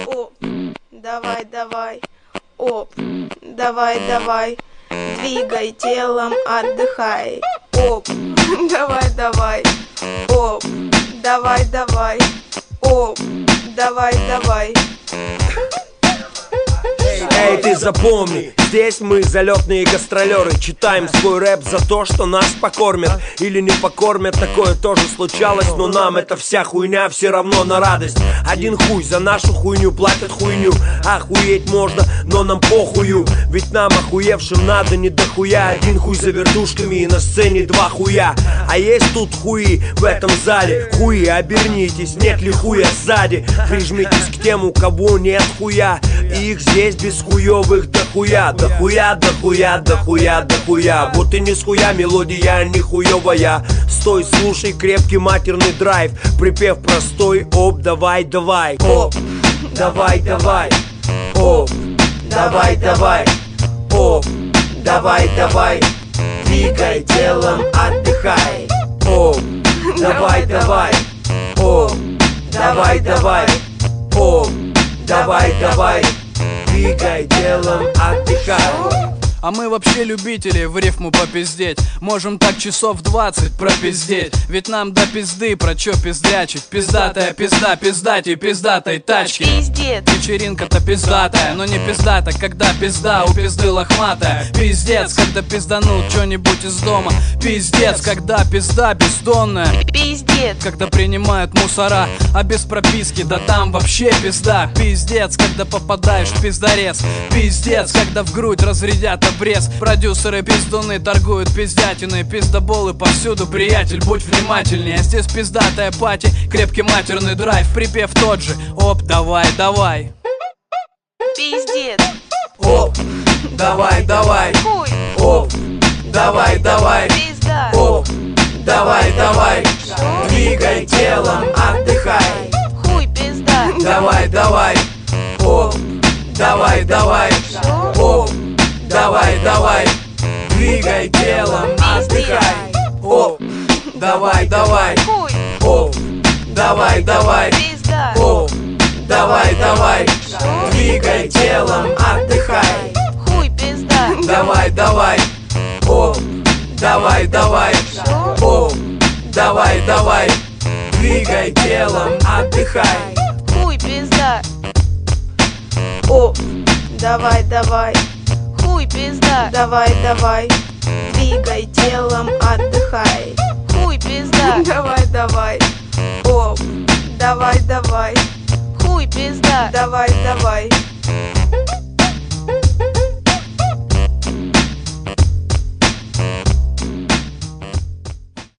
Оп, давай, давай, оп, давай, давай, двигай телом, отдыхай. Оп, давай, давай, оп, давай, давай, оп, давай, давай. Эй, ты запомни, здесь мы залетные гастролеры. Читаем свой рэп за то, что нас покормят или не покормят, такое тоже случалось. Но нам эта вся хуйня все равно на радость. Один хуй за нашу хуйню платят хуйню. Охуеть можно, но нам похую, ведь нам охуевшим надо не дохуя. Один хуй за вертушками и на сцене два хуя. А есть тут хуи в этом зале. Хуи, обернитесь, нет ли хуя сзади. Прижмитесь к тем, у кого нет хуя. И их здесь без хуёвых дохуя. Дохуя, дохуя, дохуя, дохуя. Вот и не с хуя мелодия не хуёвая. Стой, слушай крепкий матерный драйв. Припев простой, оп, давай, давай. Оп, давай, давай. Оп, давай, давай. Оп, давай, давай. Двигай телом, отдыхай. Оп, давай, давай. Оп, давай, давай. Оп, давай, давай. Двигай телом, отдыхай. А мы вообще любители в рифму попиздеть. Можем так часов 20 пропиздеть. Ведь нам до пизды про чё пиздрячить. Пиздатая пизда, пиздатей, пиздатой тачки. Пиздец. Вечеринка-то пиздатая, но не пиздата, когда пизда у пизды лохматая. Пиздец, когда пизданут чё-нибудь из дома. Пиздец, когда пизда бездонная. Пиздец. Когда принимают мусора, а без прописки, да там вообще пизда. Пиздец, когда попадаешь в пиздарез. Пиздец, когда в грудь разрядят обрез. Продюсеры пиздуны торгуют пиздятиной. Пиздоболы повсюду, приятель, будь внимательнее. Здесь пиздатая пати, крепкий матерный драйв. Припев тот же, оп, давай, давай. Пиздец. Оп, давай, давай. Хуй. Оп, давай, давай. Пизда. Оп, давай, давай. Двигай телом, отдыхай. Хуй, пизда. Давай, давай. Оп, давай, давай. Оп, давай, давай. Двигай телом, отдыхай. Оп, давай, давай. Хуй. Оп, давай, давай. Пизда. Оп, давай, давай. Двигай телом, отдыхай. Хуй, пизда. Давай, давай. Оп, давай, давай. Оп, давай, давай. Двигай телом, отдыхай. Хуй, пизда. Оп, давай, давай. Хуй, пизда. Давай, давай. Двигай телом, отдыхай. Хуй, пизда. Давай, давай. Оп, давай, давай. Хуй, пизда. Давай, давай.